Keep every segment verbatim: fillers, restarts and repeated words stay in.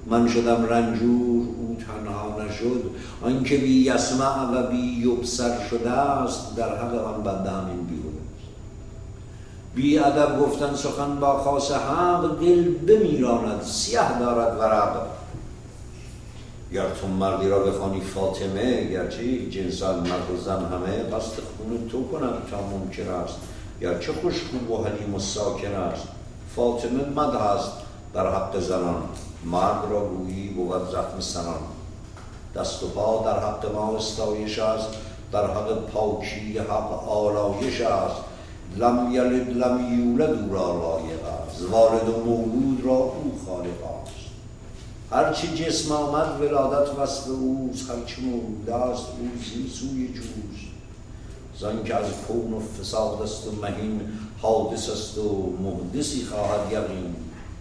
من شدم رنجور او تنها نشد. آنکه بی یسمع و بی یبصر شده است در حق آن بنده همین بیهوده است. بی ادب گفتن سخن با خاص حق دل بمیراند سیه دارد ورق. گر تو مردی را بخوانی فاطمه، گرچه جنسان مرد و زن همه قصد خون تو کند تا ممکن است. گرچه خوشخو و حلیم و ساکن است. فاطمه مدح است در حق زنان، مرد را گویی بود زخم سنان. دست و پا در حق ما استایش است، در حق پاکی حق آلایش است. لم یلد لم یولد او را لایق است، والد و مولود را او خالق است. هرچی جسم آمد ولادت وصف اوست، هرچی مولود است او زی سوی جوست. زن که از کون و فساد است و مهین، حادث است و محدثی خواهد یقین.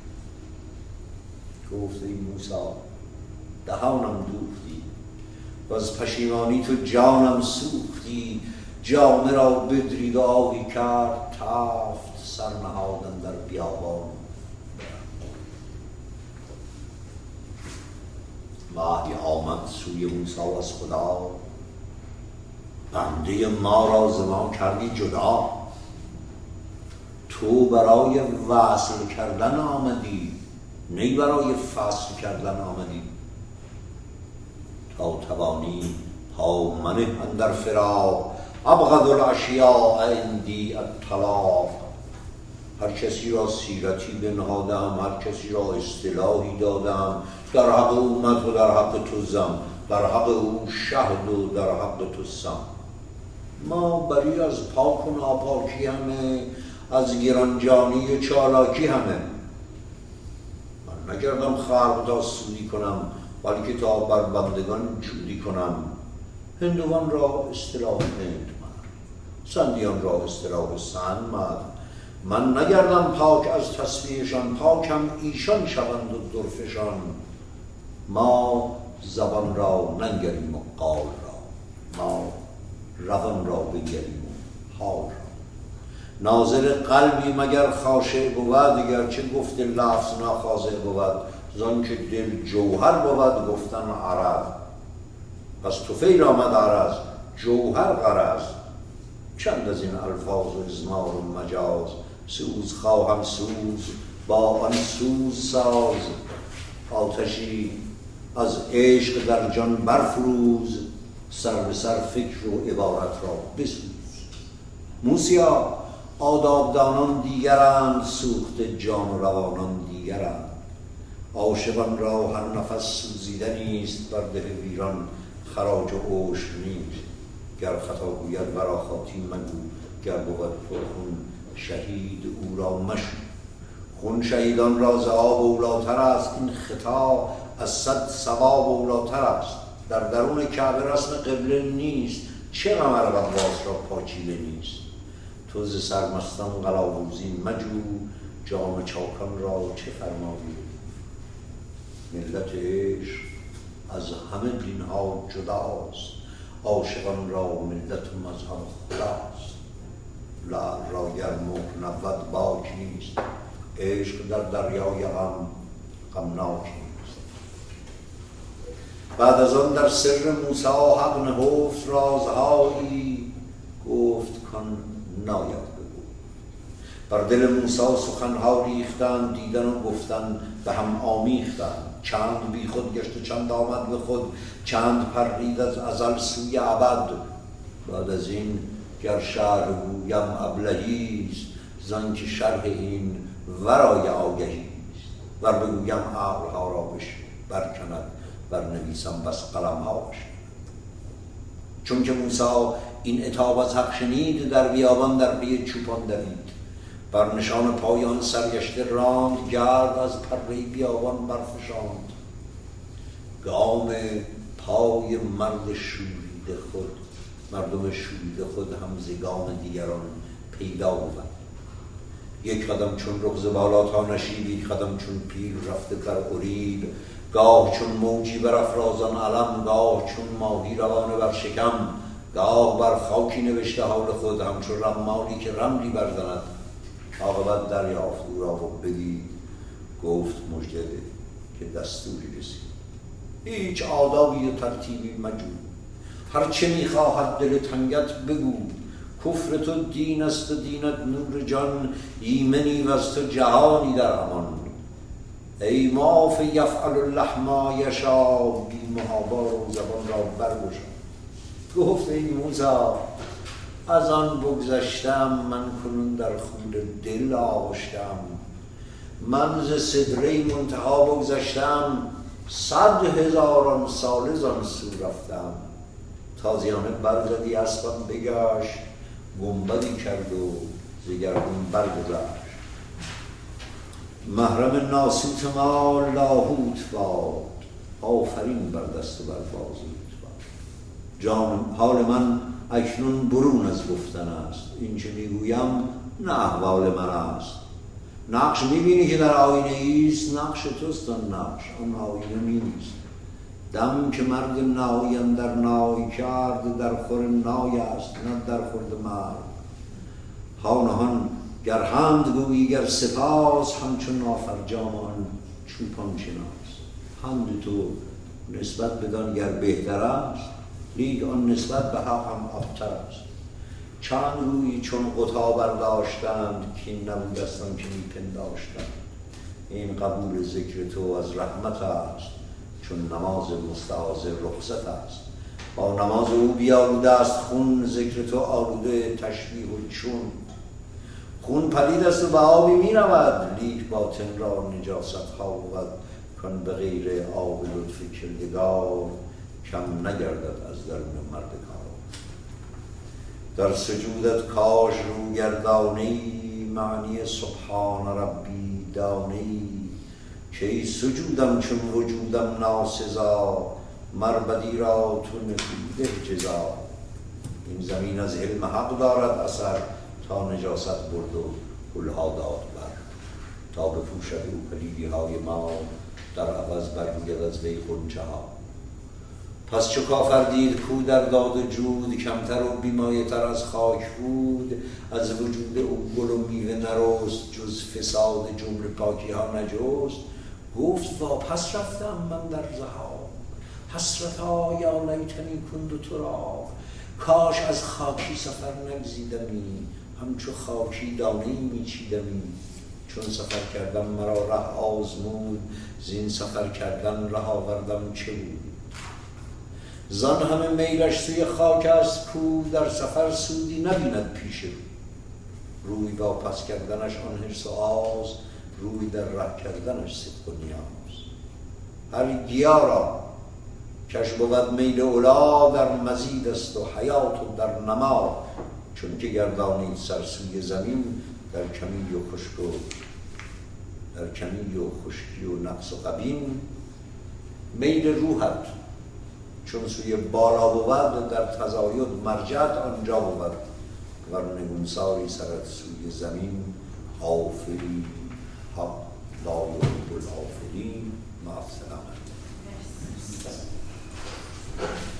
گفت ای موسی دهانم دوختی و از پشیمانی تو جانم سوختی. جامه را بدرید و آهی کرد تفت، سر نهادن در بیابان. وحی آمد سوی موسی از خدا، بنده ما را ز ما کردی جدا. تو برای وصل کردن آمدی، نی برای فصل کردن آمدی. تا توانی پا منه اندر فراق، ابغض الاشیاء عندی الطلاق. هر کسی را سیرتی بنهادم، هر کسی را اصطلاحی دادم. در حق او مدح و در حق تو ذم، در حق او شهد و در حق تو سم. ما بری از پاک و ناپاکی همه، از گرانجانی و چالاکی همه. من نکردم خلق تا سودی کنم، بلکه تا بر بندگان جودی کنم. هندوان را اصطلاح هند مرد، سندیان را اصطلاح سند مرد. من نگردم پاک از تسبیحشان، پاکم ایشان شوند و درفشان. ما زبان را ننگریم و قال را، ما روان را بگریم و حال را. ناظر قلبی مگر خاشع بود، گرچه گفت لفظ ناخاضع بود. زان که دل جوهر بود گفتن عرض، پس طفیل آمد عرض جوهر غرض. چند از این الفاظ و ازمار و مجاز، سوز خواهم سوز با آن سوز ساز. آتشی از عشق در جان برفروز، سر به سر فکر و عبارت را بسوز. موسیا آدابدانان دیگرند، سوخت جان و روانان دیگرند. عاشقان را هر نفس سوزیدنی است، بر دل ویران خراج و عشر نیست. گر خطا گوید ورا خاطی مگو، گر بود پرخون شهید او را مشو. خون شهیدان را ز آب اولاتر است، این خطا از صد ثواب اولاتر است. در درون کعبه رسم قبله نیست، چه غم ار غواص را پاچیله نیست. تو ز سرمستان قلاووزی مجو، جام چاکان را چه فرمایی. ملت عشق از همه دینها جداست، عاشقان را ملت و مذهب خداست. لعل را گر مهر نبود باک نیست، عشق در دریای غم غمناک نیست. بعد از آن در سر موسی حق نهفت رازهایی، گفت کان ناید بگو. بر دل موسی سخنها ریختند، دیدن و گفتن به هم آمیختند. چند بی خود گشت و چند آمد به خود، چند پرید از ازل سوی ابد. بعد از این گر شرح گویم ابلهیست، زان که شرح این ورای آگهیست. ور بگویم عقلها را بش برکند، ور نویسم بس قلمها بشکند. چون که موسی این عتاب از حق شنید، در بیابان در پی چوپان دوید. بر نشان پایان سرگشته راند، گرد از پره بیابان برفشاند. گام پای مرد شوریده خود، مردم شوریده خود هم ز گام دیگران پیدا بود. یک قدم چون رغز بالا تا نشیب، یک قدم چون پیل رفته در اریب. گاه چون موجی بر افرازان علم، گاه چون ماهی روانه بر شکم. گاه بر خاکی نوشته حال خود، همچون رمالی که رملی برزند. عاقبت دریافت او را و بدید، گفت مژده ده که دستوری رسید. هیچ آدابی و ترتیبی مجو، هرچه میخواهد دل تنگت بگو. کفر تو دین است و دینت نور جان، ایمنی و از تو جهانی در امان. ای معاف یفعل الله ما یشا، بی محابا رو زبان را برگشا. گفت ای موسی از آن بگذشتم، من کنون در خود دل آغشتم. من ز سدره منتها بگذشتم، صد هزاران ساله زان سو رفتم. تازیانه برزدی اسبم بگشت، گنبدی کرد و ز گردون برگذشت. محرم ناسوت ما لاهوت باد، آفرین بر دست و بر بازوت باد. جان حال من اکنون برون از گفتن است، این چه میگویم نه احوال من است. نقش میبینی که در آینه ایست، نقش توست آن نقش، آن آینه نیست. دم که مرد نای اندر نای کرد، در خور نای است نه در خورد مرد. هان گر حمد گویی گر سپاس، همچون نافرجامان چوپان شناس. حمد تو نسبت بدان گر بهتر است، لیک آن نسبت به حق هم آبتر است. چند روی چون غطا برداشتند، که این نبودستان که میپنداشتند. این قبول ذکر تو از رحمت است، چون نماز مستعاذ رخصت است. با نماز او بیالوده است خون، ذکر تو آلوده تشبیه و چون. خون پلید است و به آبی می رود، لیک باطن را نجاست ها بود. کن به غیر آب لطف کردگار، کم نگردد از درون مرد کار. در سجودت کاش رو گردانی، معنی سبحان ربی دانی. که ای سجودم چون وجودم ناسزا، مربدی را تو نکوده جزا. این زمین از علم حق دارد اثر، تا نجاست برد و گلها داد بر. تا بپوشد او پلیدی های ما، در عوض برگوید از وی غنچه ها. پس چو کافر دید کو در داد و جود، کمتر و بیمایه تر از خاک بود. از وجود او گل و میوه نرست، جز فساد جمله پاکی ها نجست. گفت واپس رفتم من در ذهاب، حسرتا یا لیتنی کند تراب. کاش از خاکی سفر نگزیدمی، همچو خاکی دانه‌ای میچیدمی. چون سفر کردم مرا ره آزمود، زین سفر کردن ره آوردم چه بود. زان همه میلش سوی خاک است کو، در سفر سودی نبیند پیش رو. روی واپس کردنش آن حرص و آز، روی در ره کردنش صدق و نیاز. هر گیا را کش بود میل اولا، در مزید است و حیات و در نما. چون که گردانید سر سوی زمین، در کمی و خشک و در کمی و خشکی و نقص و غبین. میل روحت چون سوی بالا بود، در تزاید مرجعت آنجا بود. ور نگونساری سرت سوی زمین، آفری حق لا یحب الآفرین. مع السلامه.